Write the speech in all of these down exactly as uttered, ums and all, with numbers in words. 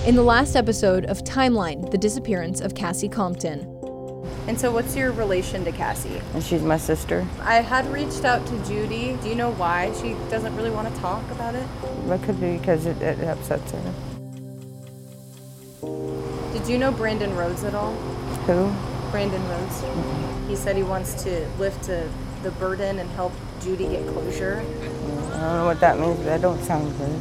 In the last episode of Timeline, the disappearance of Cassie Compton. And so what's your relation to Cassie? And she's my sister. I had reached out to Judy. Do you know why she doesn't really want to talk about it? That could be because it, it upsets her. Did you know Brandon Rhodes at all? Who? Brandon Rhodes. Mm-hmm. He said he wants to lift a, the burden and help Judy get closure. I don't know what that means, but that don't sound good.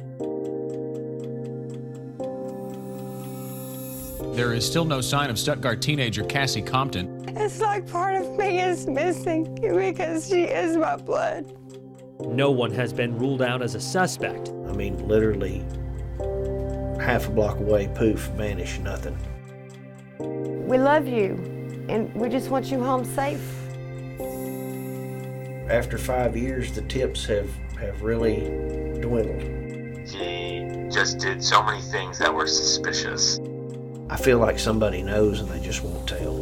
There is still no sign of Stuttgart teenager Cassie Compton. It's like part of me is missing because she is my blood. No one has been ruled out as a suspect. I mean, literally half a block away, poof, vanish, nothing. We love you, and we just want you home safe. After five years, the tips have, have really dwindled. She just did so many things that were suspicious. I feel like somebody knows and they just won't tell.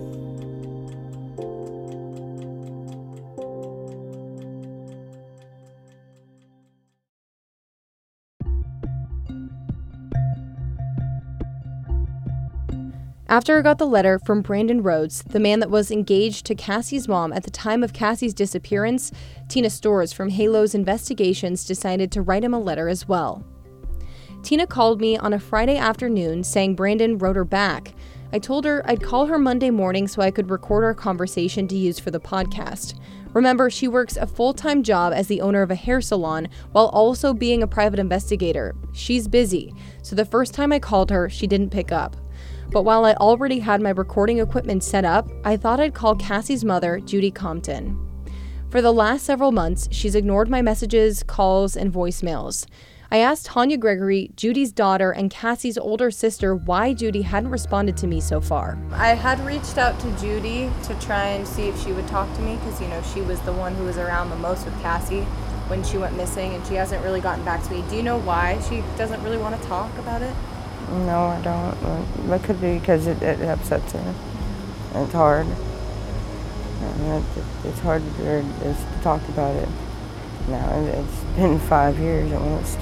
After I got the letter from Brandon Rhodes, the man that was engaged to Cassie's mom at the time of Cassie's disappearance, Tina Storrs from Halo's Investigations decided to write him a letter as well. Tina called me on a Friday afternoon saying Brandon wrote her back. I told her I'd call her Monday morning so I could record our conversation to use for the podcast. Remember, she works a full-time job as the owner of a hair salon while also being a private investigator. She's busy, so the first time I called her, she didn't pick up. But while I already had my recording equipment set up, I thought I'd call Cassie's mother, Judy Compton. For the last several months, she's ignored my messages, calls, and voicemails. I asked Tanya Gregory, Judy's daughter and Cassie's older sister, why Judy hadn't responded to me so far. I had reached out to Judy to try and see if she would talk to me because, you know, she was the one who was around the most with Cassie when she went missing, and she hasn't really gotten back to me. Do you know why she doesn't really want to talk about it? No, I don't. That could be because it, it upsets her. It's hard. And it, it's hard for her just to talk about it. Now, it's been five years almost.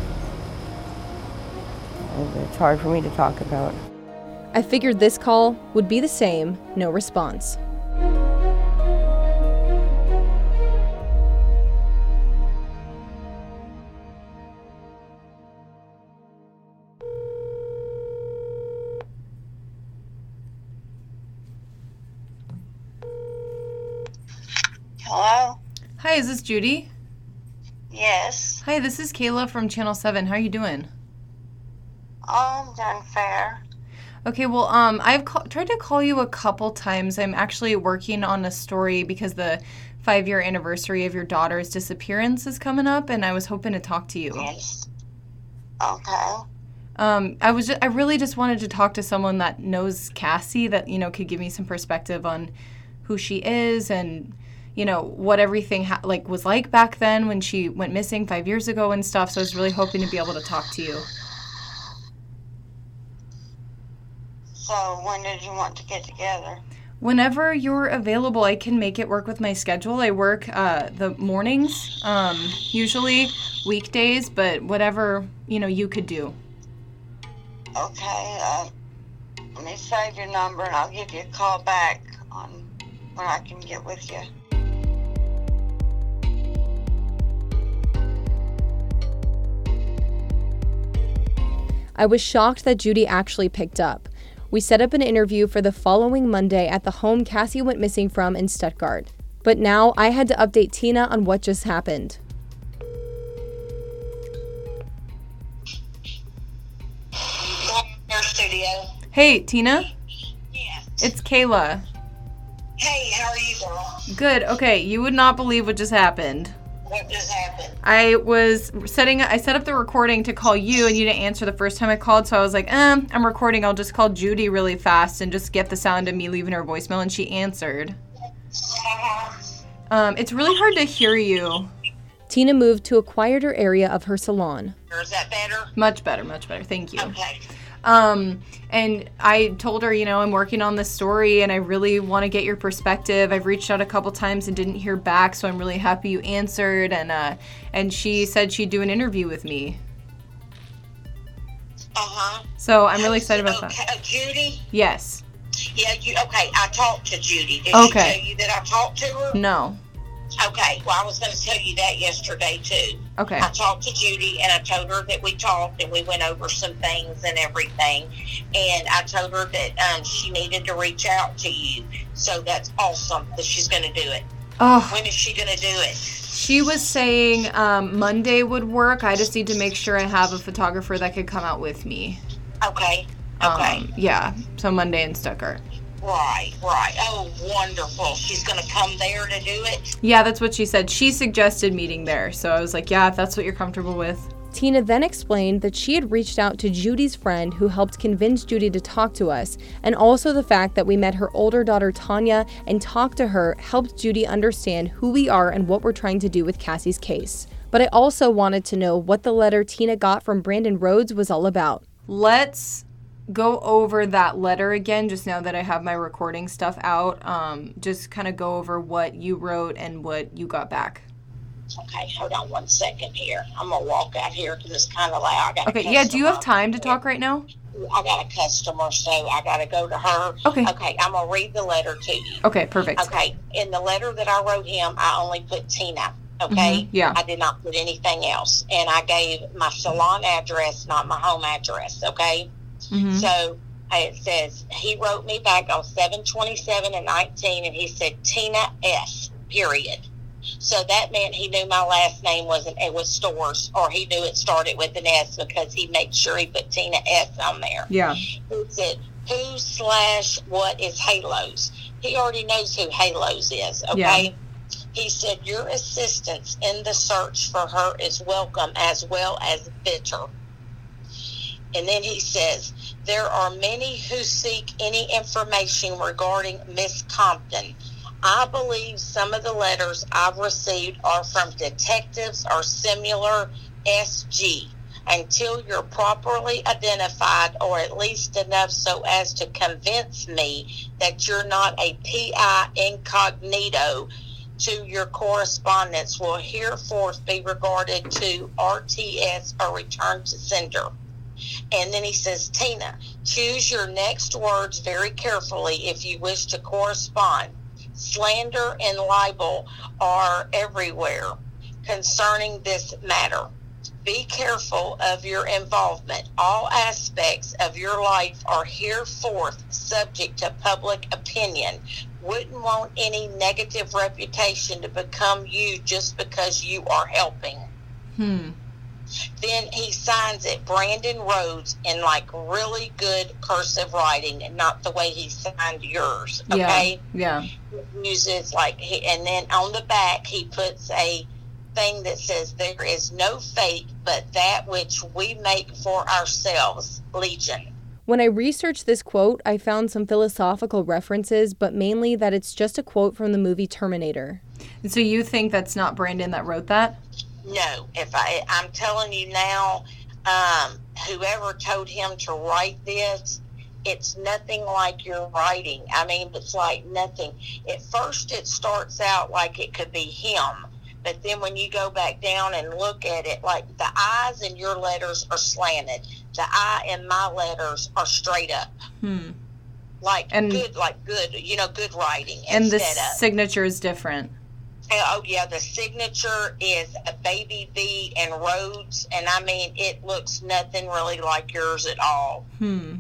It's hard for me to talk about. I figured this call would be the same, no response. Hello? Hi, is this Judy? Yes. Hi, this is Kayla from Channel seven. How are you doing? Oh, I'm doing fair. Okay, well, um, I've ca- tried to call you a couple times. I'm actually working on a story because the five-year anniversary of your daughter's disappearance is coming up, and I was hoping to talk to you. Yes. Okay. Um, I was just, I really just wanted to talk to someone that knows Cassie, that, you know, could give me some perspective on who she is and, you know, what everything ha- like was like back then when she went missing five years ago and stuff. So I was really hoping to be able to talk to you. So when did you want to get together? Whenever you're available, I can make it work with my schedule. I work uh, the mornings, um, usually weekdays, but whatever, you know, you could do. Okay, uh, let me save your number and I'll give you a call back on when I can get with you. I was shocked that Judy actually picked up. We set up an interview for the following Monday at the home Cassie went missing from in Stuttgart. But now I had to update Tina on what just happened. Your studio. Hey, Tina? Yes. It's Kayla. Hey, how are you, girl? Good. Okay, you would not believe what just happened. What just happened? I was setting, I set up the recording to call you, and you didn't answer the first time I called, so I was like, eh, I'm recording. I'll just call Judy really fast and just get the sound of me leaving her voicemail, and she answered. Uh-huh. Um, it's really hard to hear you. Tina moved to a quieter area of her salon. Is that better? Much better, much better. Thank you. Okay. Um, and I told her, you know, I'm working on this story and I really want to get your perspective. I've reached out a couple times and didn't hear back, so I'm really happy you answered. And, uh, and she said she'd do an interview with me. Uh-huh. So I'm really excited about okay, that. Uh, Judy? Yes. Yeah, you, okay, I talked to Judy. Did Okay. she tell you that I talked to her? No. Okay, well, I was going to tell you that yesterday, too. Okay. I talked to Judy, and I told her that we talked, and we went over some things and everything. And I told her that um, she needed to reach out to you. So that's awesome that she's going to do it. Oh. When is she going to do it? She was saying um, Monday would work. I just need to make sure I have a photographer that could come out with me. Okay, okay. Um, yeah, so Monday in Stuttgart. Right, right. Oh, wonderful. She's going to come there to do it? Yeah, that's what she said. She suggested meeting there. So I was like, yeah, if that's what you're comfortable with. Tina then explained that she had reached out to Judy's friend who helped convince Judy to talk to us, and also the fact that we met her older daughter Tanya and talked to her helped Judy understand who we are and what we're trying to do with Cassie's case. But I also wanted to know what the letter Tina got from Brandon Rhodes was all about. Let's go over that letter again, just now that I have my recording stuff out. Um, just kind of go over what you wrote and what you got back. Okay, hold on one second here. I'm going to walk out here because it's kind of loud. I got Okay, yeah, do you have time to talk right now? I got a customer, so I got to go to her. Okay. Okay, I'm going to read the letter to you. Okay, perfect. Okay, in the letter that I wrote him, I only put Tina, okay? Mm-hmm, yeah. I did not put anything else. And I gave my salon address, not my home address, okay? Mm-hmm. So it says, he wrote me back on seven twenty-seven and nineteen, and he said Tina S, period. So that meant he knew my last name wasn't, it was Stores, or he knew it started with an S because he made sure he put Tina S on there. Yeah. He said, who slash what is Halos? He already knows who Halos is, okay? Yeah. He said, your assistance in the search for her is welcome as well as bitter. And then he says, there are many who seek any information regarding Miss Compton. I believe some of the letters I've received are from detectives or similar S G. Until you're properly identified, or at least enough so as to convince me that you're not a P I incognito, to your correspondence will hereforth be regarded to R T S or return to sender. And then he says, Tina, choose your next words very carefully if you wish to correspond. Slander and libel are everywhere concerning this matter. Be careful of your involvement. All aspects of your life are hereforth subject to public opinion. Wouldn't want any negative reputation to become you just because you are helping. Hmm. Then he signs it, Brandon Rhodes, in like really good cursive writing, and not the way he signed yours. Okay. Yeah. Yeah. He uses like, he, and then on the back he puts a thing that says, there is no fate but that which we make for ourselves, Legion. When I researched this quote, I found some philosophical references, but mainly that it's just a quote from the movie Terminator. And so you think that's not Brandon that wrote that? No, if I, I'm telling you now, um, whoever told him to write this, it's nothing like your writing. I mean, it's like nothing. At first, it starts out like it could be him, but then when you go back down and look at it, like the I's in your letters are slanted, the I in my letters are straight up. Hmm. Like and, good, like good, you know, good writing. And the of, signature is different. Oh, yeah, the signature is a baby V and Rhodes, and I mean, it looks nothing really like yours at all. Hmm.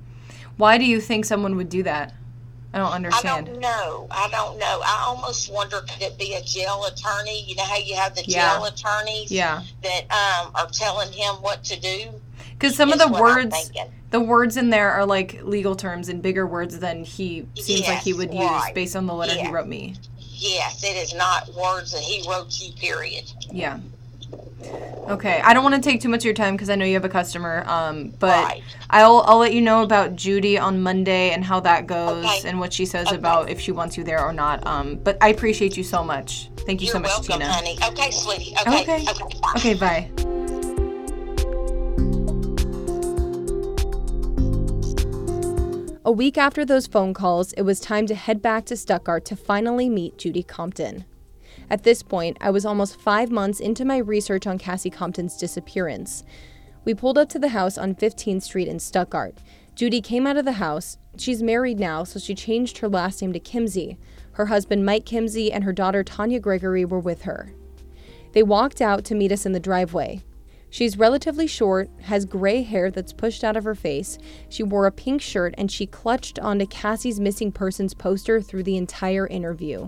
Why do you think someone would do that? I don't understand. I don't know. I don't know. I almost wonder, could it be a jail attorney? You know how you have the yeah. jail attorneys yeah. that um, are telling him what to do? Because some of the words, the words in there are like legal terms and bigger words than he seems yes, like he would right. use based on the letter yeah. he wrote me. Yes, it is not words that he wrote you, period. Yeah. Okay, I don't want to take too much of your time because I know you have a customer, um, but right. I'll I'll let you know about Judy on Monday and how that goes okay. and what she says okay. about if she wants you there or not. Um, but I appreciate you so much. Thank you You're so much, welcome, Tina. Honey. Okay, sweetie. Okay. Okay. Okay. Bye. Okay. Bye. A week after those phone calls, it was time to head back to Stuttgart to finally meet Judy Compton. At this point, I was almost five months into my research on Cassie Compton's disappearance. We pulled up to the house on fifteenth Street in Stuttgart. Judy came out of the house. She's married now, so she changed her last name to Kimsey. Her husband, Mike Kimsey, and her daughter, Tanya Gregory, were with her. They walked out to meet us in the driveway. She's relatively short, has gray hair that's pushed out of her face. She wore a pink shirt, and she clutched onto Cassie's missing persons poster through the entire interview.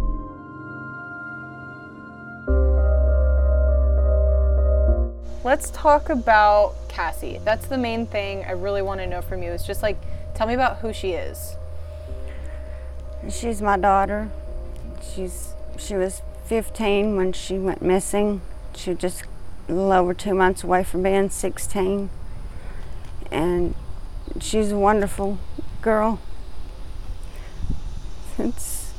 Let's talk about Cassie. That's the main thing I really want to know from you. It's just like, tell me about who she is. She's my daughter. She's she was fifteen when she went missing. She just a little over two months away from being sixteen. And she's a wonderful girl. It's,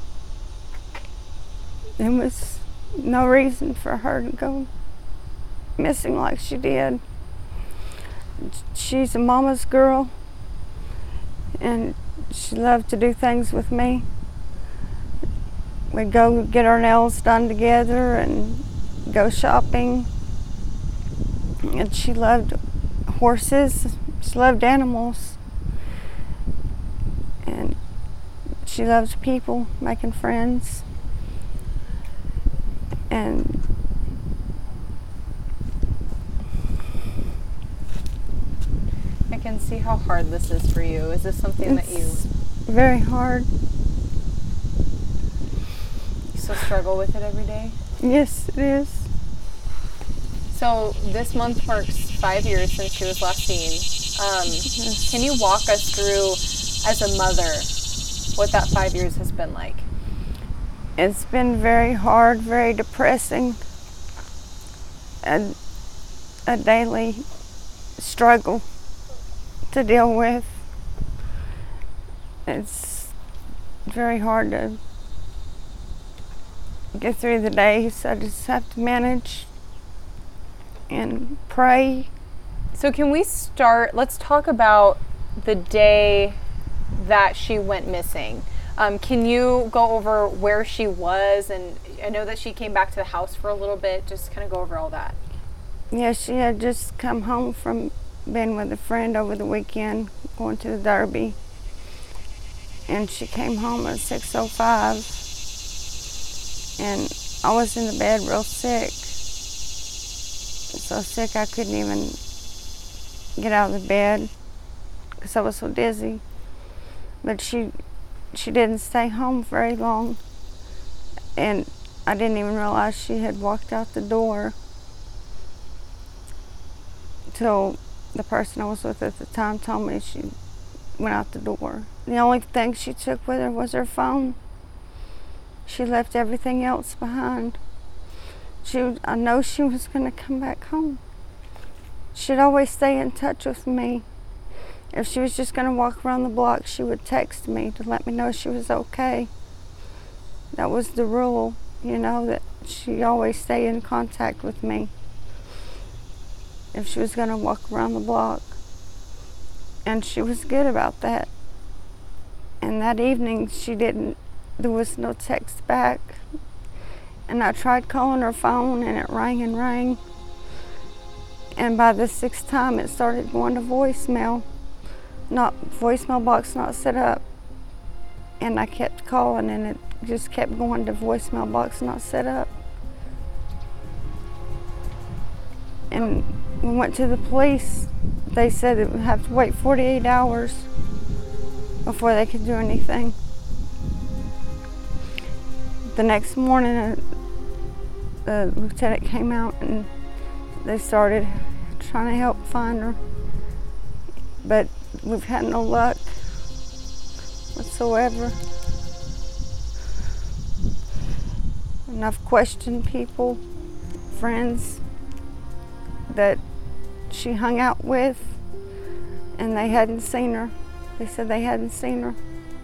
there was no reason for her to go missing like she did. She's a mama's girl, and she loved to do things with me. We'd go get our nails done together and go shopping. And she loved horses. She loved animals. And she loves people, making friends. And I can see how hard this is for you. Is this something it's that you very hard. you still struggle with it every day? Yes, it is. So this month marks five years since she was last seen. Um, can you walk us through, as a mother, what that five years has been like? It's been very hard, very depressing, a, a daily struggle to deal with. It's very hard to get through the days. I just have to manage and pray. So can we start, let's talk about the day that she went missing. Um, can you go over where she was? And I know that she came back to the house for a little bit. Just kind of go over all that. Yeah, she had just come home from being with a friend over the weekend, going to the Derby. And she came home at six oh five. And I was in the bed real sick. So sick I couldn't even get out of the bed because I was so dizzy. But she she didn't stay home very long. And I didn't even realize she had walked out the door till the person I was with at the time told me she went out the door. The only thing she took with her was her phone. She left everything else behind. She, I know she was going to come back home. She'd always stay in touch with me. If she was just going to walk around the block, she would text me to let me know she was okay. That was the rule, you know, that she always stay in contact with me if she was going to walk around the block. And she was good about that. And that evening, she didn't, there was no text back. And I tried calling her phone, and it rang and rang. And by the sixth time, it started going to voicemail. Not voicemail box not set up. And I kept calling, and it just kept going to voicemail box not set up. And we went to the police. They said it would have to wait forty-eight hours before they could do anything. The next morning, a, a lieutenant came out and they started trying to help find her. But we've had no luck whatsoever. And I've questioned people, friends that she hung out with, and they hadn't seen her. They said they hadn't seen her.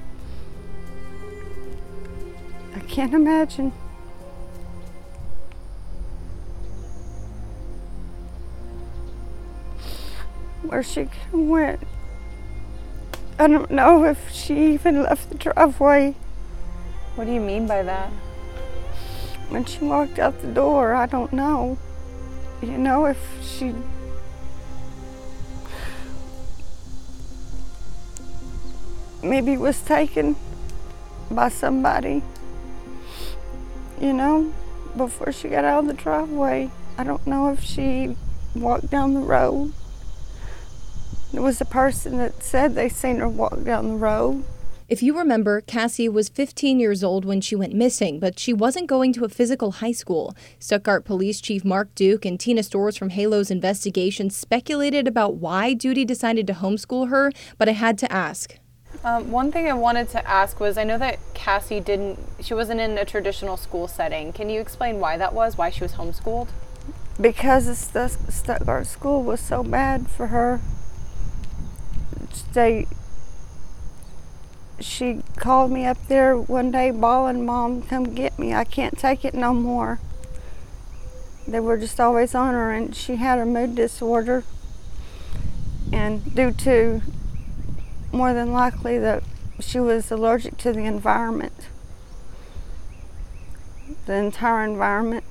I can't imagine. Where she went. I don't know if she even left the driveway. What do you mean by that? When she walked out the door, I don't know. You know, if she maybe was taken by somebody, you know, before she got out of the driveway. I don't know if she walked down the road. There was a person that said they seen her walk down the road. If you remember, Cassie was fifteen years old when she went missing, but she wasn't going to a physical high school. Stuttgart Police Chief Mark Duke and Tina Storrs from Halo's investigation speculated about why Judy decided to homeschool her, but I had to ask. Um, one thing I wanted to ask was, I know that Cassie didn't, she wasn't in a traditional school setting. Can you explain why that was, why she was homeschooled? Because the St- Stuttgart school was so bad for her. They, she called me up there one day bawling, "Mom, come get me. I can't take it no more." They were just always on her, and she had a mood disorder. And due to, more than likely, that she was allergic to the environment, the entire environment.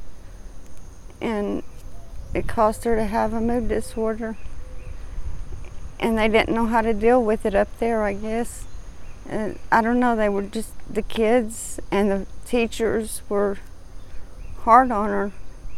And it caused her to have a mood disorder. And they didn't know how to deal with it up there, I guess. And I don't know, they were just, the kids and the teachers were hard on her.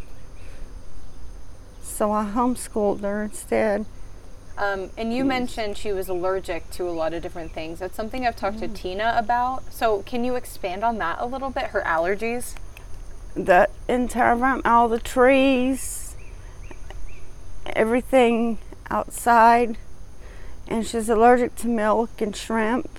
So I homeschooled her instead. Um, and you yes. mentioned she was allergic to a lot of different things. That's something I've talked mm. to Tina about. So can you expand on that a little bit, her allergies? The entire environment, all the trees, everything outside. And she's allergic to milk and shrimp.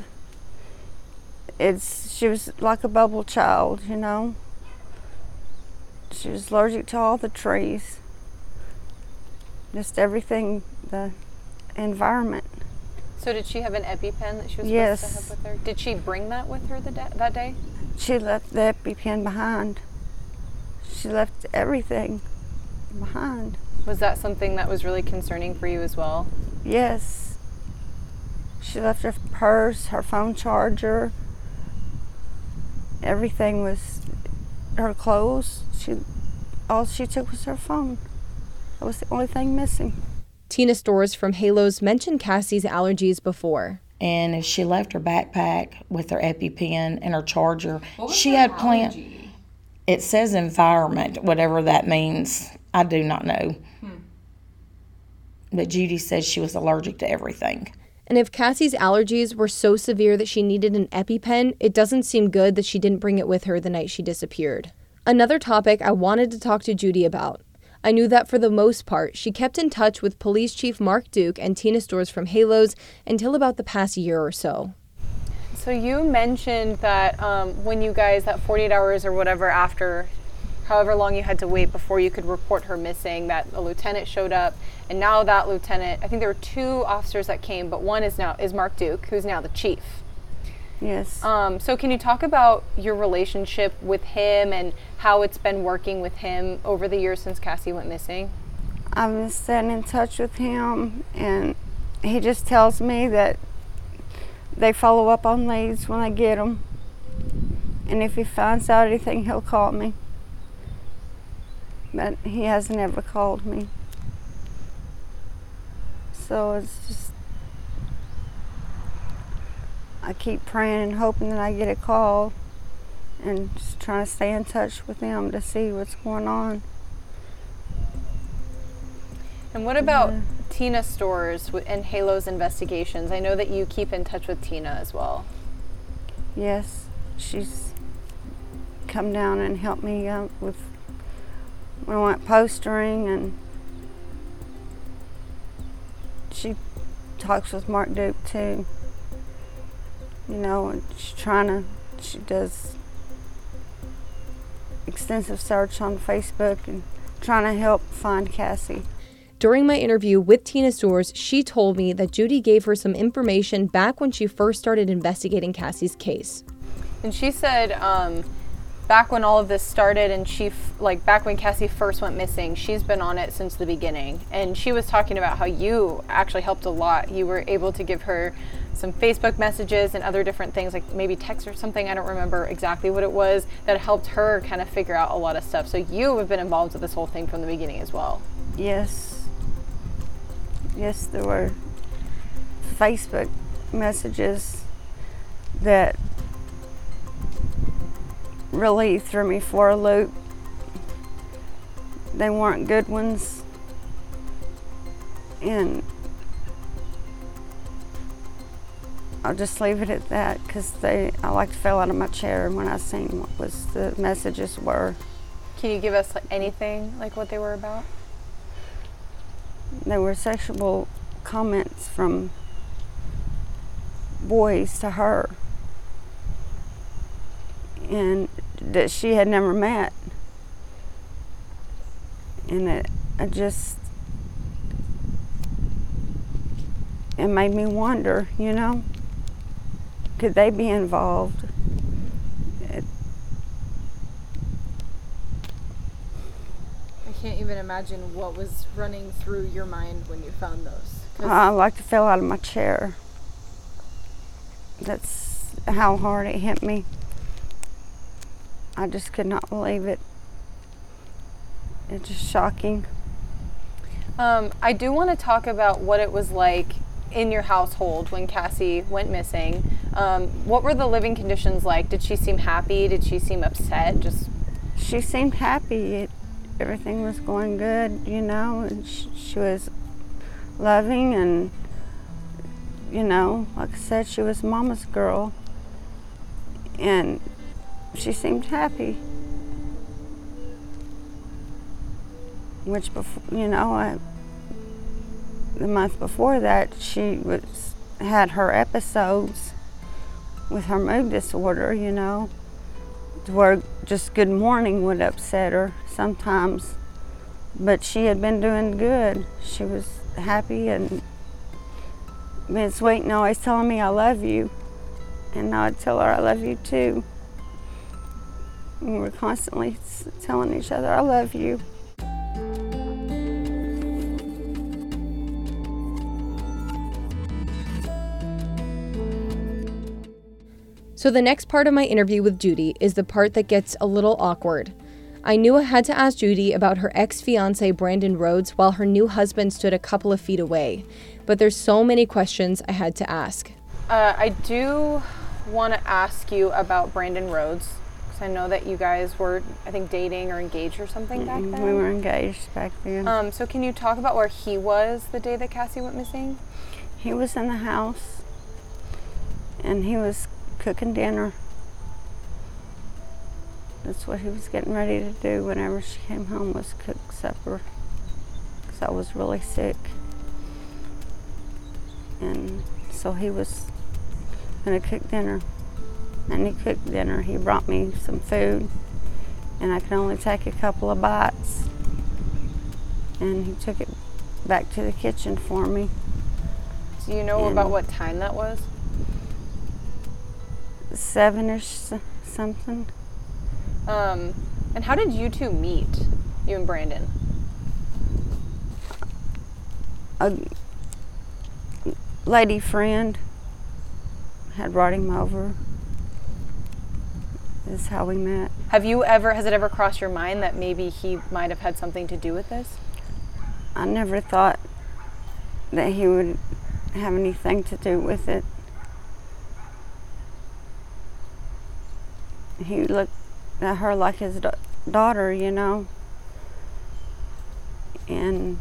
It's she was like a bubble child, you know. She was allergic to all the trees. Just everything, the environment. So did she have an EpiPen that she was yes. supposed to have with her? Did she bring that with her the da- that day? She left the EpiPen behind. She left everything behind. Was that something that was really concerning for you as well? Yes. She left her purse, her phone charger. Everything was, her clothes. She, all she took was her phone. That was the only thing missing. Tina Storrs from Halos mentioned Cassie's allergies before. And if she left her backpack with her EpiPen and her charger, she had planned. It says environment, whatever that means. I do not know. Hmm. But Judy says she was allergic to everything. And if Cassie's allergies were so severe that she needed an EpiPen, it doesn't seem good that she didn't bring it with her the night she disappeared. Another topic I wanted to talk to Judy about. I knew that for the most part, she kept in touch with Police Chief Mark Duke and Tina Storrs from Halos until about the past year or so. So you mentioned that um, when you guys, that forty-eight hours or whatever after, however long you had to wait before you could report her missing, that a lieutenant showed up, and now that lieutenant, I think there were two officers that came, but one is now is Mark Duke, who's now the chief. Yes. Um, so can you talk about your relationship with him and how it's been working with him over the years since Cassie went missing? I've been staying in touch with him, and he just tells me that they follow up on leads when I get them, and if he finds out anything, he'll call me. But he hasn't ever called me. So it's just, I keep praying and hoping that I get a call, and just trying to stay in touch with them to see what's going on. And what about yeah. Tina Storrs and Halo's investigations? I know that you keep in touch with Tina as well. Yes, she's come down and helped me uh, with when I went postering, and she talks with Mark Duke too. You know, and she's trying to, she does extensive search on Facebook and trying to help find Cassie. During my interview with Tina Storrs, she told me that Judy gave her some information back when she first started investigating Cassie's case. And she said, um, back when all of this started and she, f- like back when Cassie first went missing, she's been on it since the beginning. And she was talking about how you actually helped a lot. You were able to give her some Facebook messages and other different things, like maybe text or something, I don't remember exactly what it was, that helped her kind of figure out a lot of stuff. So you have been involved with this whole thing from the beginning as well. Yes. Yes, there were Facebook messages that really threw me for a loop. They weren't good ones. And I'll just leave it at that, because they, I like fell out of my chair when I seen what was the messages were. Can you give us like, anything, like what they were about? They were sexual comments from boys to her, and that she had never met. And it, I just, it made me wonder, you know, could they be involved? It, I can't even imagine what was running through your mind when you found those. I like to fell out of my chair. That's how hard it hit me. I just could not believe it. It's just shocking. Um, I do want to talk about what it was like in your household when Cassie went missing. Um, what were the living conditions like? Did she seem happy? Did she seem upset? Just she seemed happy. It, everything was going good, you know, and she, she was loving, and you know, like I said, she was mama's girl, and she seemed happy. Which, before, you know, I, the month before that, she was had her episodes with her mood disorder, you know, to where just good morning would upset her sometimes. But she had been doing good. She was happy and being sweet and always telling me I love you. And I'd tell her I love you too. And we were constantly telling each other I love you. So the next part of my interview with Judy is the part that gets a little awkward. I knew I had to ask Judy about her ex-fiance Brandon Rhodes while her new husband stood a couple of feet away, but there's so many questions I had to ask. Uh, I do want to ask you about Brandon Rhodes, because I know that you guys were, I think, dating or engaged or something back then. We were engaged back then. Um, so can you talk about where he was the day that Cassie went missing? He was in the house, and he was cooking dinner. That's what he was getting ready to do whenever she came home, was cook supper, because I was really sick. And so he was going to cook dinner. And he cooked dinner. He brought me some food, and I could only take a couple of bites. And he took it back to the kitchen for me. Do you know and about what time that was? Seven-ish something. Um, and how did you two meet, you and Brandon? A lady friend had brought him over. That's how we met. Have you ever, has it ever crossed your mind that maybe he might have had something to do with this? I never thought that he would have anything to do with it. He looked at her like his da- daughter, you know. And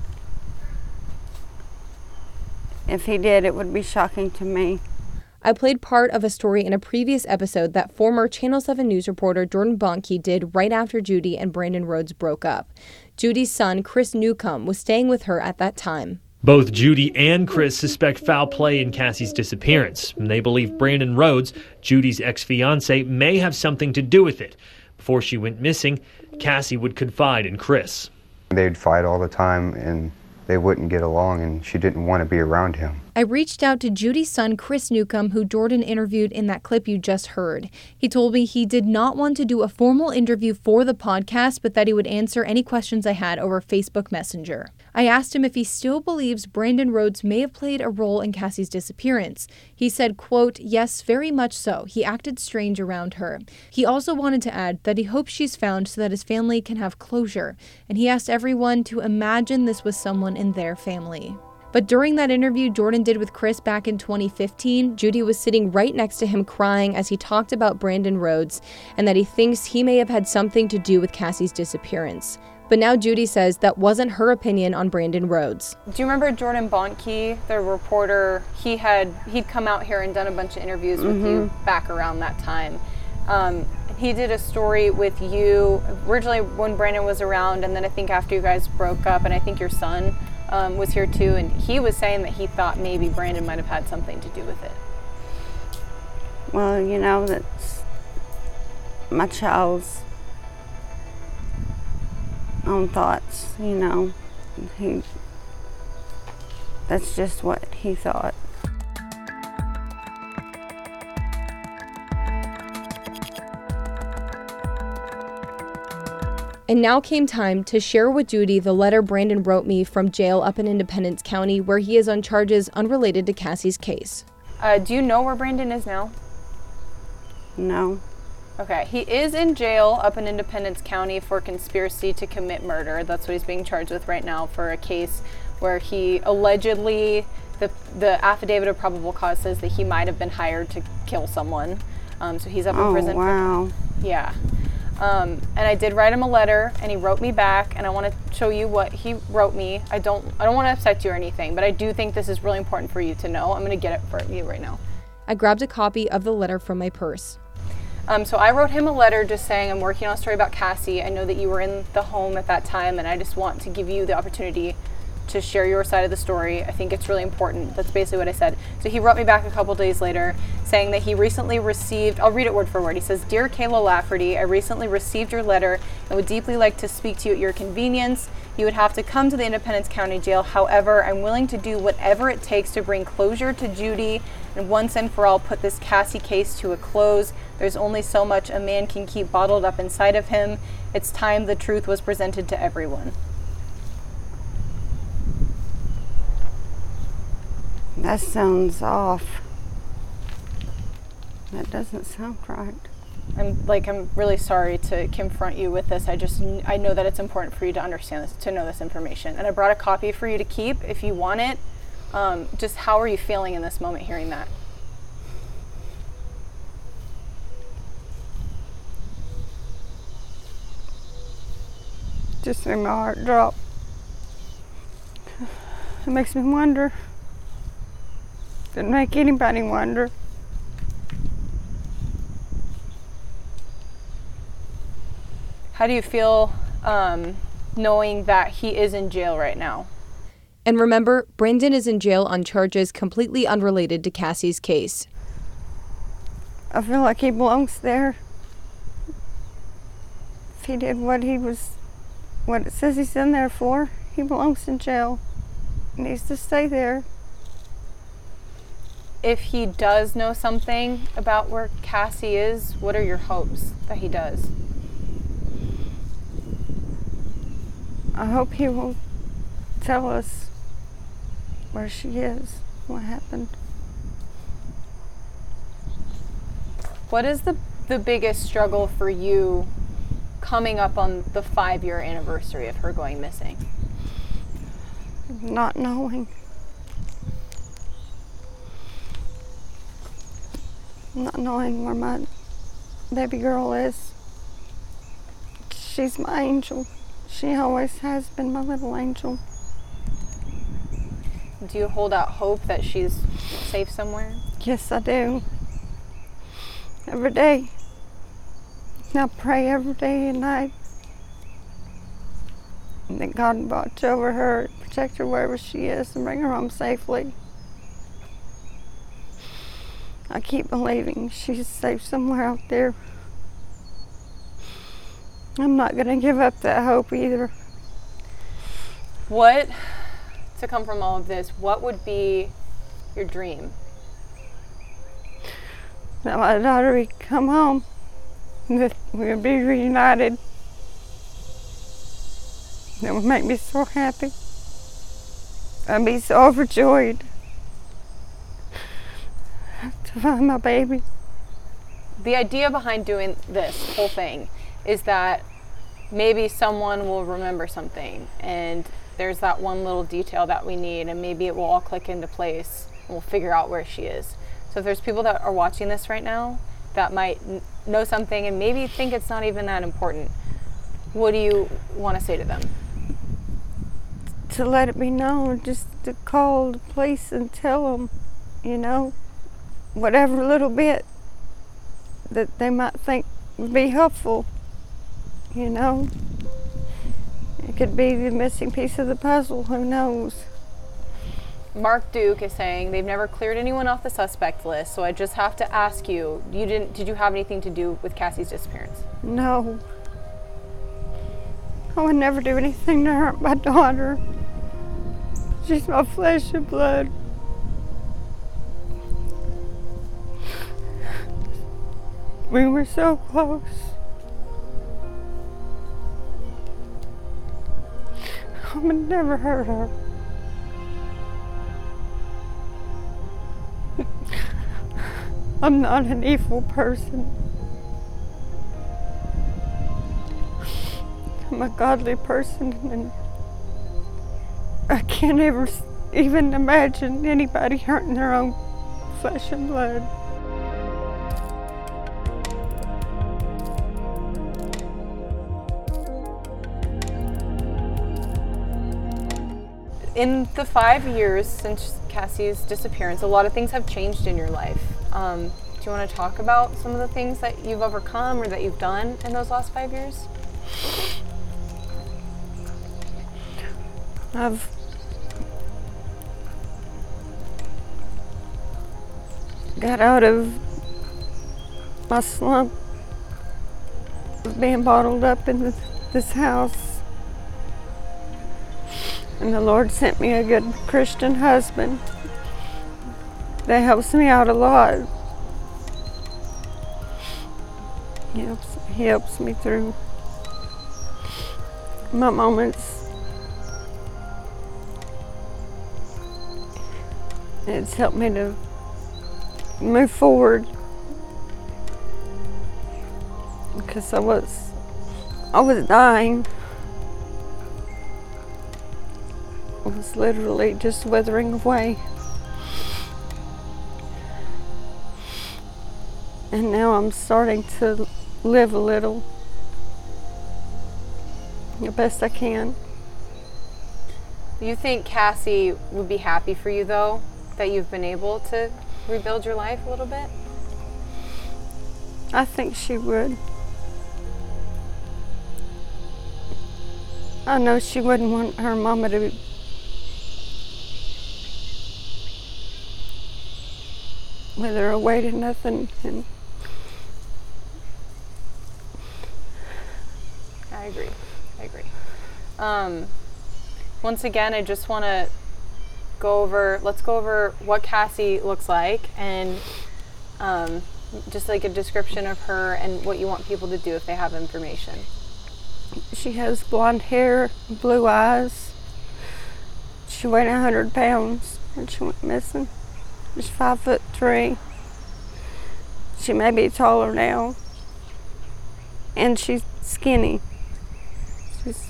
if he did, it would be shocking to me. I played part of a story in a previous episode that former Channel seven News reporter Jordan Bonnke did right after Judy and Brandon Rhodes broke up. Judy's son, Chris Newcomb, was staying with her at that time. Both Judy and Chris suspect foul play in Cassie's disappearance, and they believe Brandon Rhodes, Judy's ex-fiancé, may have something to do with it. Before she went missing, Cassie would confide in Chris. They'd fight all the time, and they wouldn't get along, and she didn't want to be around him. I reached out to Judy's son, Chris Newcomb, who Jordan interviewed in that clip you just heard. He told me he did not want to do a formal interview for the podcast, but that he would answer any questions I had over Facebook Messenger. I asked him if he still believes Brandon Rhodes may have played a role in Cassie's disappearance. He said, quote, "Yes, very much so. He acted strange around her." He also wanted to add that he hopes she's found so that his family can have closure, and he asked everyone to imagine this was someone in their family. But during that interview Jordan did with Chris back in twenty fifteen, Judy was sitting right next to him crying as he talked about Brandon Rhodes and that he thinks he may have had something to do with Cassie's disappearance. But now Judy says that wasn't her opinion on Brandon Rhodes. Do you remember Jordan Bonnke, the reporter? He had, he'd come out here and done a bunch of interviews with mm-hmm. you back around that time. Um, he did a story with you originally when Brandon was around, and then I think after you guys broke up, and I think your son um, was here too, and he was saying that he thought maybe Brandon might have had something to do with it. Well, you know, that's my child's own thoughts, you know. He, that's just what he thought. And now came time to share with Judy the letter Brandon wrote me from jail up in Independence County, where he is on charges unrelated to Cassie's case. Uh, do you know where Brandon is now? No. Okay, he is in jail up in Independence County for conspiracy to commit murder. That's what he's being charged with right now, for a case where he allegedly, the the affidavit of probable cause says that he might have been hired to kill someone. Um, so he's up in oh, prison. Wow. For, yeah. Um, and I did write him a letter, and he wrote me back, and I want to show you what he wrote me. I don't I don't want to upset you or anything, but I do think this is really important for you to know. I'm going to get it for you right now. I grabbed a copy of the letter from my purse. Um, so I wrote him a letter just saying, I'm working on a story about Cassie. I know that you were in the home at that time, and I just want to give you the opportunity to share your side of the story. I think it's really important. That's basically what I said. So he wrote me back a couple days later saying that he recently received, I'll read it word for word. He says, Dear Kayla Lafferty, I recently received your letter and would deeply like to speak to you at your convenience. You would have to come to the Independence County Jail. However, I'm willing to do whatever it takes to bring closure to Judy and once and for all put this Cassie case to a close. There's only so much a man can keep bottled up inside of him. It's time the truth was presented to everyone. That sounds off. That doesn't sound right. I'm like, I'm really sorry to confront you with this. I just, I know that it's important for you to understand this, to know this information. And I brought a copy for you to keep if you want it. Um, just how are you feeling in this moment hearing that? Just made my heart drop. It makes me wonder. Didn't make anybody wonder. How do you feel um, knowing that he is in jail right now? And remember, Brandon is in jail on charges completely unrelated to Cassie's case. I feel like he belongs there. If he did what he was, what it says he's in there for, he belongs in jail. He needs to stay there. If he does know something about where Cassie is, what are your hopes that he does? I hope he will tell us where she is, what happened. What is the, the biggest struggle for you coming up on the five-year anniversary of her going missing? Not knowing. Not knowing where my baby girl is. She's my angel. She always has been my little angel. Do you hold out hope that she's safe somewhere? Yes, I do. Every day. I pray every day and night. And that God watch over her, protect her wherever she is, and bring her home safely. I keep believing she's safe somewhere out there. I'm not going to give up that hope either. What, to come from all of this, what would be your dream? That my daughter would come home, that we would be reunited. That would make me so happy. I'd be so overjoyed to find my baby. The idea behind doing this whole thing is that maybe someone will remember something and there's that one little detail that we need, and maybe it will all click into place, and we'll figure out where she is. So if there's people that are watching this right now that might n- know something and maybe think it's not even that important, what do you want to say to them? To let it be known, just to call the police and tell them, you know, whatever little bit that they might think would be helpful, you know. It could be the missing piece of the puzzle, who knows. Mark Duke is saying they've never cleared anyone off the suspect list, so I just have to ask you, you didn't did you have anything to do with Cassie's disappearance? No. I would never do anything to hurt my daughter. She's my flesh and blood. We were so close. I would never hurt her. I'm not an evil person. I'm a godly person, and I can't ever even imagine anybody hurting their own flesh and blood. In the five years since Cassie's disappearance, a lot of things have changed in your life. Um, do you want to talk about some of the things that you've overcome or that you've done in those last five years? I've got out of my slump of being bottled up in this, this house. And the Lord sent me a good Christian husband that helps me out a lot. He helps, he helps me through my moments. It's helped me to move forward, because I was, I was dying. I was literally just withering away. And now I'm starting to live a little, the best I can. Do you think Cassie would be happy for you, though, that you've been able to rebuild your life a little bit? I think she would. I know she wouldn't want her mama to be with her away to nothing. And I agree. I agree. Um, once again, I just want to go over, let's go over what Cassie looks like, and um, just like a description of her and what you want people to do if they have information. She has blonde hair, blue eyes. She weighed one hundred pounds when she went missing. She's five foot three. She may be taller now. And she's skinny. She's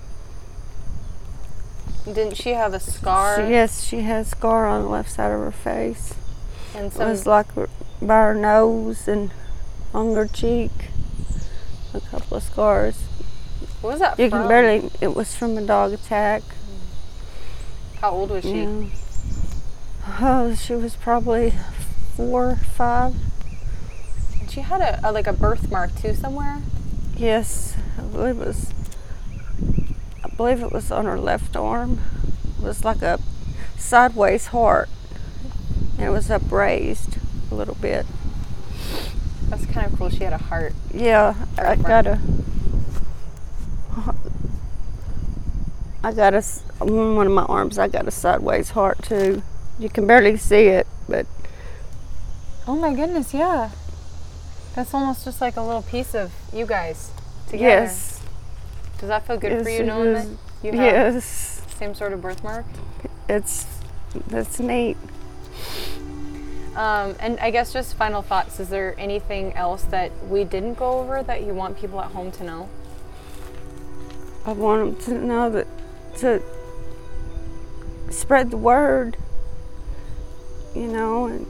Didn't she have a scar? She, yes, she has a scar on the left side of her face. And it some, was like by her nose and on her cheek. A couple of scars. What was that You from? can barely, it was from a dog attack. How old was she? Yeah. Oh, she was probably four, five. And she had a, a like a birthmark too somewhere? Yes, I believe it was, I believe it was on her left arm. It was like a sideways heart. And it was upraised a little bit. That's kind of cool. She had a heart. Yeah, I got a, I got a, on one of my arms, I got a sideways heart too. You can barely see it, but. Oh my goodness, yeah. That's almost just like a little piece of you guys together. Yes. Does that feel good yes, for you knowing is. that you have yes. the same sort of birthmark? It's, that's neat. Um, and I guess just final thoughts, is there anything else that we didn't go over that you want people at home to know? I want them to know that, to spread the word, you know, and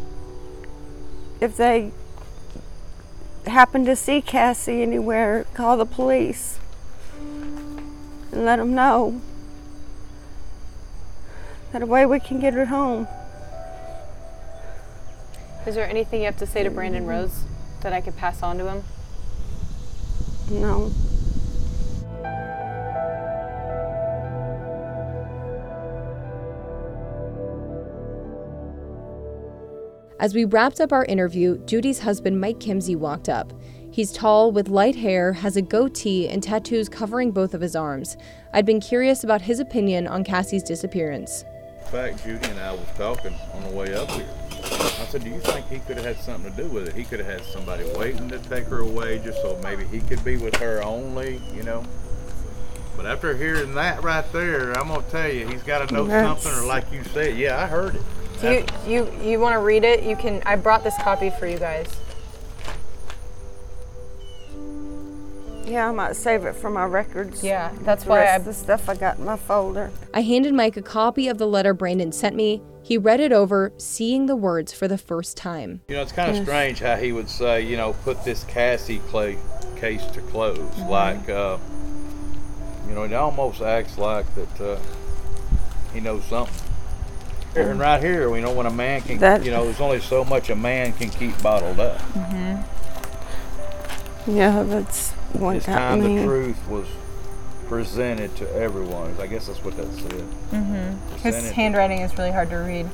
if they happen to see Cassie anywhere, call the police and let them know. That way we can get her home. Is there anything you have to say to Brandon Rhodes that I could pass on to him? No. As we wrapped up our interview, Judy's husband, Mike Kimsey, walked up. He's tall, with light hair, has a goatee, and tattoos covering both of his arms. I'd been curious about his opinion on Cassie's disappearance. In fact, Judy and I was talking on the way up here. I said, do you think he could have had something to do with it? He could have had somebody waiting to take her away just so maybe he could be with her only, you know? But after hearing that right there, I'm going to tell you, he's got to know That's... something, or like you said, yeah, I heard it. Do you you you want to read it? You can. I brought this copy for you guys. Yeah, I might save it for my records. Yeah, that's the why rest I. of the stuff I got in my folder. I handed Mike a copy of the letter Brandon sent me. He read it over, seeing the words for the first time. You know, it's kind of Yes. strange how he would say, you know, put this Cassie Clay case to close. Mm-hmm. Like, uh, you know, it almost acts like that uh, he knows something. And right here, we know when a man can, that, you know, there's only so much a man can keep bottled up. Mm-hmm. Yeah, that's what this got time me. The truth was presented to everyone. I guess that's what that said. Mm-hmm. His handwriting is really hard to read.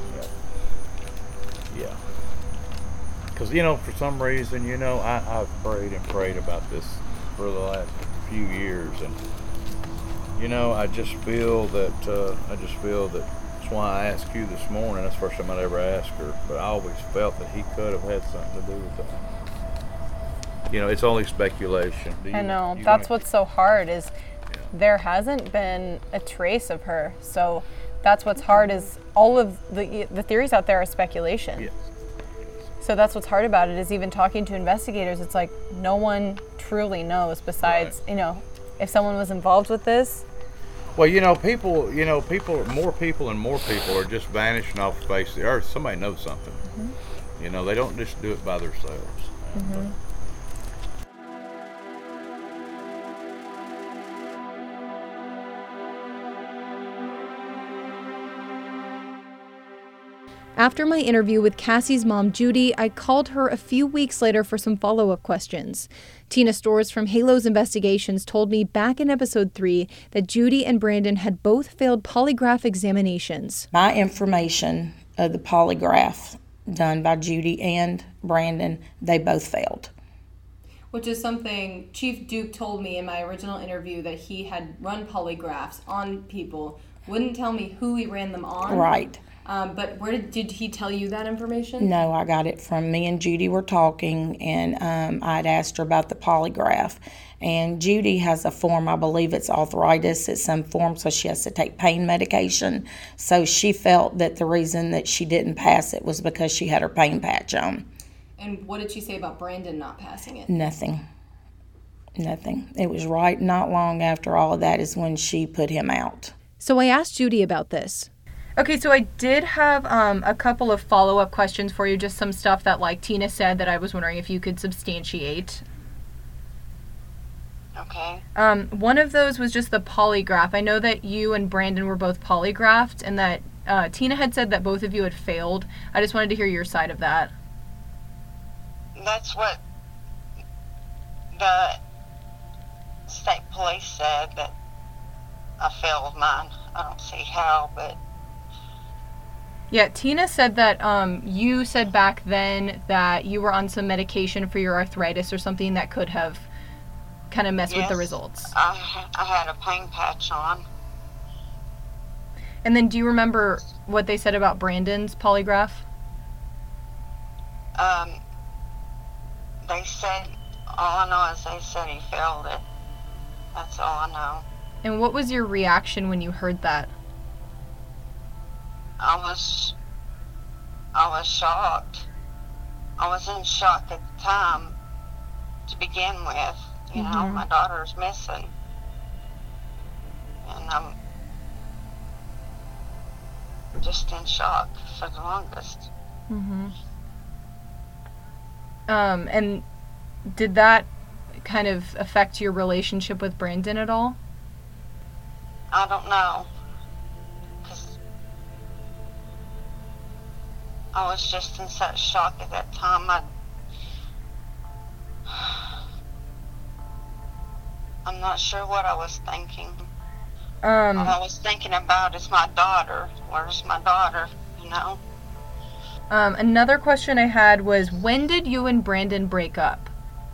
Yeah. Yeah. Because, you know, for some reason, you know, I, I've prayed and prayed about this for the last few years. And, you know, I just feel that, uh, I just feel that, that's why I asked you this morning. That's the first time I'd ever asked her. But I always felt that he could have had something to do with that. You know, it's only speculation. You, I know. That's what's so hard is yeah. there hasn't been a trace of her. So that's what's hard is all of the the theories out there are speculation. Yes. So that's what's hard about it is even talking to investigators, it's like no one truly knows besides, right. you know, if someone was involved with this. Well, you know, people, you know, people, more people and more people are just vanishing off the face of the earth. Somebody knows something. Mm-hmm. You know, they don't just do it by themselves. Mm-hmm. After my interview with Cassie's mom, Judy, I called her a few weeks later for some follow-up questions. Tina Storrs from Halos Investigations told me back in episode three that Judy and Brandon had both failed polygraph examinations. My information of the polygraph done by Judy and Brandon, they both failed. Which is something Chief Duke told me in my original interview, that he had run polygraphs on people, wouldn't tell me who he ran them on. Right. Um, but where did, did he tell you that information? No, I got it from me and Judy were talking, and um, I'd asked her about the polygraph. And Judy has a form, I believe it's arthritis, it's some form, so she has to take pain medication. So she felt that the reason that she didn't pass it was because she had her pain patch on. And what did she say about Brandon not passing it? Nothing. Nothing. It was right not long after all of that is when she put him out. So I asked Judy about this. Okay, so I did have um, a couple of follow-up questions for you, just some stuff that, like Tina said, that I was wondering if you could substantiate. Okay. Um, one of those was just the polygraph. I know that you and Brandon were both polygraphed, and that uh, Tina had said that both of you had failed. I just wanted to hear your side of that. That's what the state police said, that I failed mine. I don't see how, but... Yeah, Tina said that um, you said back then that you were on some medication for your arthritis or something that could have kind of messed yes, with the results. I, I had a pain patch on. And then do you remember what they said about Brandon's polygraph? Um, they said, all I know is they said he failed it. That's all I know. And what was your reaction when you heard that? I was, I was shocked. I was in shock at the time to begin with. You mm-hmm. know, my daughter's missing. And I'm, just in shock for the longest. Mm-hmm. Um, and did that kind of affect your relationship with Brandon at all? I don't know. 'Cause I was just in such shock at that time. I, I'm not sure what I was thinking. Um, All I was thinking about is my daughter. Where's my daughter, you know? Um, another question I had was, when did you and Brandon break up?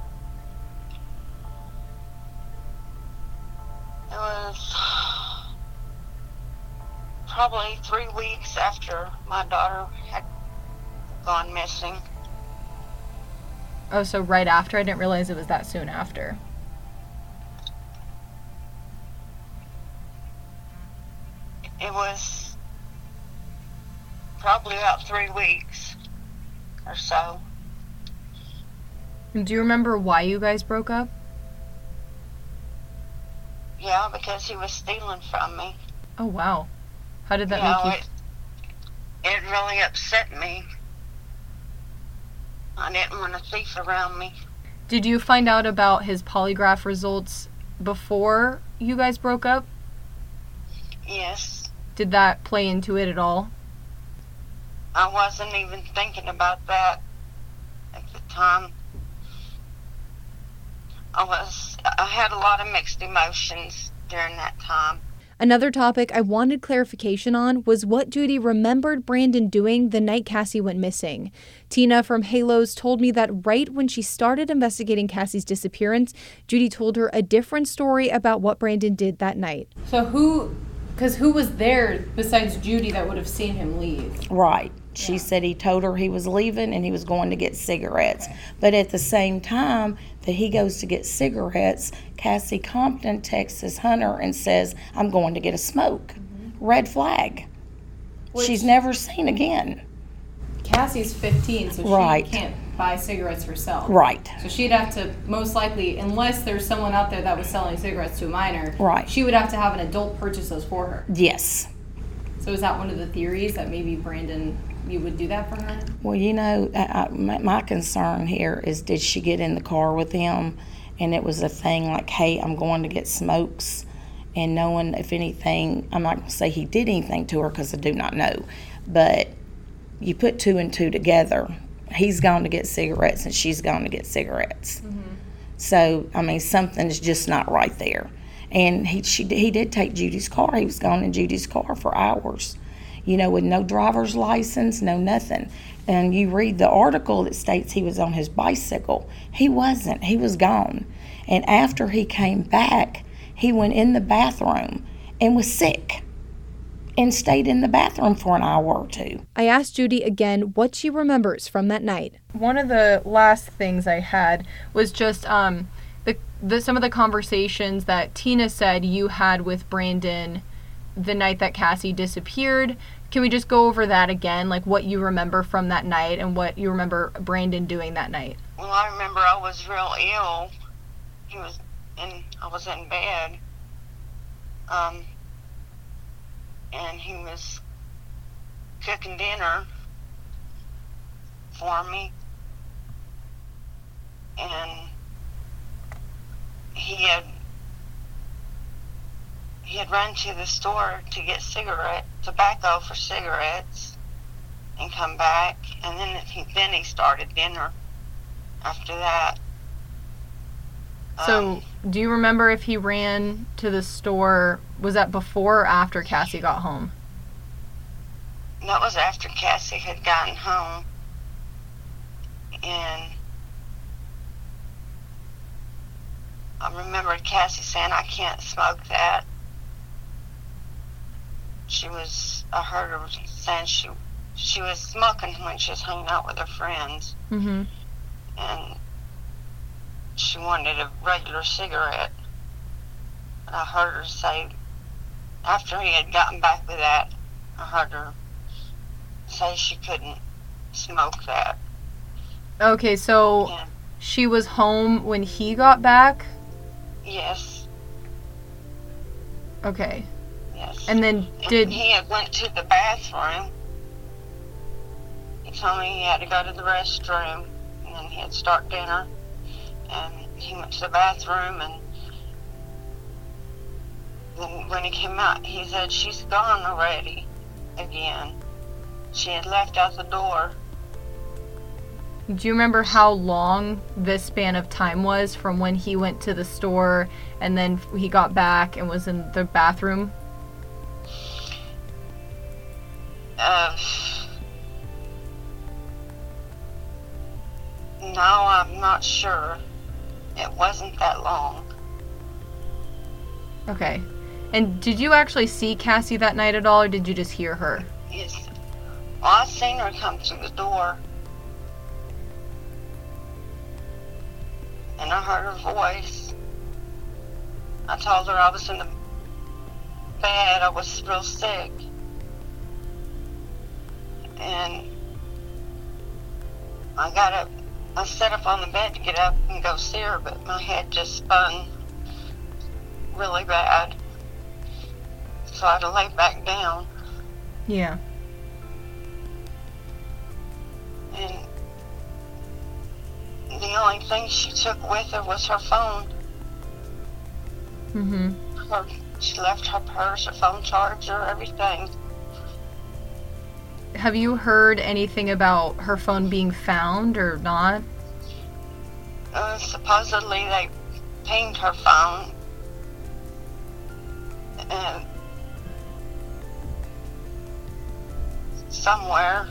It was probably three weeks after my daughter had gone missing. Oh, so right after? I didn't realize it was that soon after. It was probably about three weeks or so. Do you remember why you guys broke up? Yeah, because he was stealing from me. Oh, wow. How did that you make know, you... It, it really upset me. I didn't want a thief around me. Did you find out about his polygraph results before you guys broke up? Yes. Did that play into it at all? I wasn't even thinking about that at the time. I was, I had a lot of mixed emotions during that time. Another topic I wanted clarification on was what Judy remembered Brandon doing the night Cassie went missing. Tina from Halos told me that right when she started investigating Cassie's disappearance, Judy told her a different story about what Brandon did that night. So who, because who was there besides Judy that would have seen him leave? Right. She yeah. said he told her he was leaving and he was going to get cigarettes. But at the same time that he goes to get cigarettes, Cassie Compton texts Hunter and says, I'm going to get a smoke. Mm-hmm. Red flag. Which, she's never seen again. Cassie's fifteen, so right. she can't buy cigarettes herself. Right. So she'd have to, most likely, unless there's someone out there that was selling cigarettes to a minor, right. she would have to have an adult purchase those for her. Yes. So is that one of the theories, that maybe Brandon, you would do that for her? Well, you know, I, I, my, my concern here is, did she get in the car with him and it was a thing like, hey, I'm going to get smokes, and knowing if anything, I'm not going to say he did anything to her because I do not know, but you put two and two together. He's gone to get cigarettes and she's gone to get cigarettes. Mm-hmm. So, I mean, something's just not right there. And he she, he did take Judy's car. He was gone in Judy's car for hours, you know, with no driver's license, no nothing. And you read the article that states he was on his bicycle. He wasn't. He was gone. And after he came back, he went in the bathroom and was sick and stayed in the bathroom for an hour or two. I asked Judy again what she remembers from that night. One of the last things I had was just um, the, the some of the conversations that Tina said you had with Brandon the night that Cassie disappeared. Can we just go over that again, like what you remember from that night and what you remember Brandon doing that night? Well, I remember I was real ill. He was in, I was in bed. Um, and he was cooking dinner for me. And he had he had run to the store to get cigarette tobacco for cigarettes and come back, and then he then he started dinner after that. So, um, do you remember if he ran to the store, was that before or after Cassie got home? That was after Cassie had gotten home. And I remember Cassie saying, I can't smoke that. She was, I heard her saying she she was smoking when she was hanging out with her friends. Mm-hmm. And she wanted a regular cigarette. And I heard her say, after he had gotten back with that, I heard her say she couldn't smoke that. Okay, so yeah. She was home when he got back? Yes. Okay. Yes. And then did and he had went to the bathroom. He told me he had to go to the restroom, and then he had to start dinner. And he went to the bathroom, and then when he came out, he said, "She's gone already." Again, she had left out the door. Do you remember how long this span of time was from when he went to the store and then he got back and was in the bathroom? Uh, no, I'm not sure. It wasn't that long. Okay. And did you actually see Cassie that night at all, or did you just hear her? Yes. Well, I seen her come through the door. And I heard her voice. I told her I was in the bed. I was real sick. And I got up. I sat up on the bed to get up and go see her, but my head just spun really bad. So I had to lay back down. Yeah. And the only thing she took with her was her phone. Mm-hmm. Her, she left her purse, her phone charger, everything. Have you heard anything about her phone being found or not? Uh, supposedly they pinged her phone. And somewhere.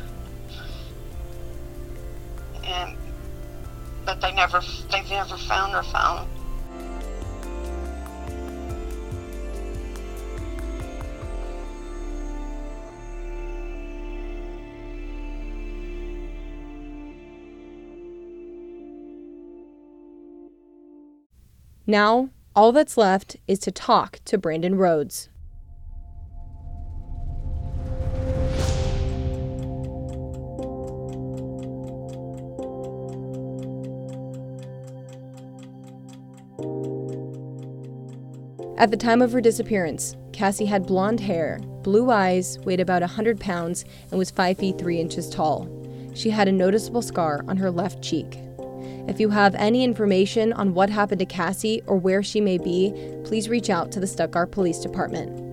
And but they never they've never found her phone. Now, all that's left is to talk to Brandon Rhodes. At the time of her disappearance, Cassie had blonde hair, blue eyes, weighed about one hundred pounds, and was five feet three inches tall. She had a noticeable scar on her left cheek. If you have any information on what happened to Cassie or where she may be, please reach out to the Stuttgart Police Department.